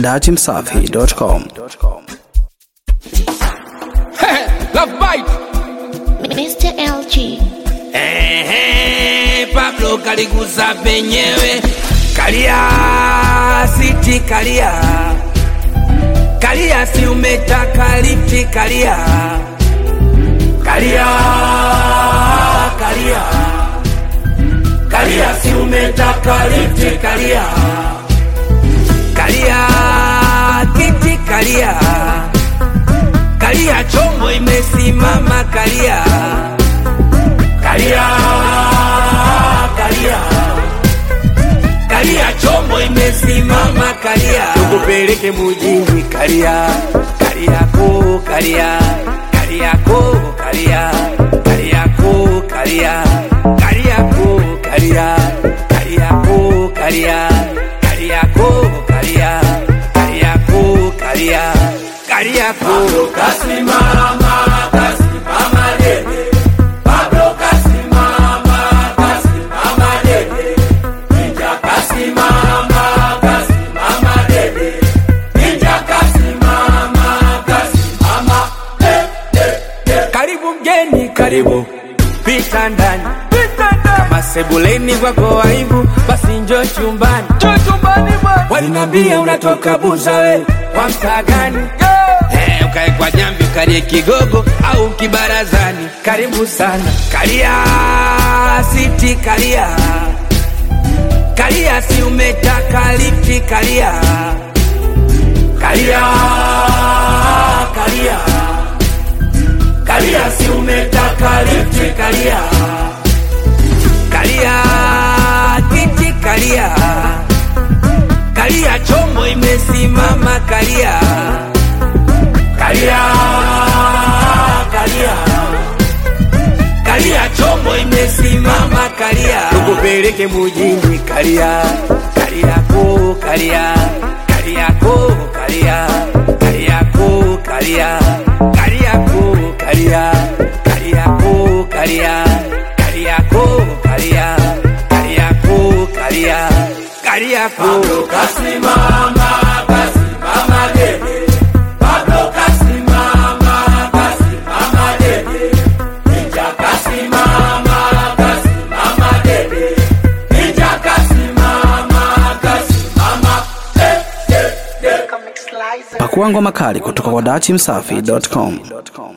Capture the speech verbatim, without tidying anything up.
dati msafi dot com. Love bite Mister L G. Eh, eh, Pablo kaliguza penyewe. Kalia city kalia. Kalia si umetaka lifti kalia. Kalia kalia. Kalia si umetaka lifti kalia. Kalia kiti kalia. Kalia chombo imesimama kalia. Kalia kalia. Kalia chombo imesimama kalia. Tukupeleke mujini kalia. Kalia ko kalia. Kalia ko kalia. Kalia ko kalia. Kalia ko kalia. Kalia ko kalia. Kalia ko kalia. Kalia ko kalia. Kalia ko kasimama kasimama dede. Pablo kasimama kasimama dede. Ninja kasimama kasimama dede. Ninja kasimama kasimama dede. Karibu mgeni karibu. Pita ndani. Kama sebuleni kwako aibu basi njoo chumbani. Njoo chumbani bwana. Walinambia unatoka Buza we. Wa mtaa gani? Eh, ukae kwa jambi ukalie kigogo au kibarazani. Karibu sana. Kalia city kalia. Kalia si umetaka lifti kalia. Kalia kalia. Kalia si umetaka lifti kalia. Kalia kiti kalia. Kalia chombo imesimama kalia. Kalia kalia. Kalia chombo imesimama kalia. Tukupeleke mujini kalia. Kalia ko kalia. Kalia ko kalia. Kalia ko kalia. Kalia ko kalia. Kalia ko kalia. Kalia ko kalia. Kalia ko kalia. Kalia ko kasimama kasimama dede. Pablo kasimama kasimama dede. Ninja kasimama kasimama dede. Ninja kasimama kasimama dede. Pakua ngoma kali kutoka kwa dati msafi dot com.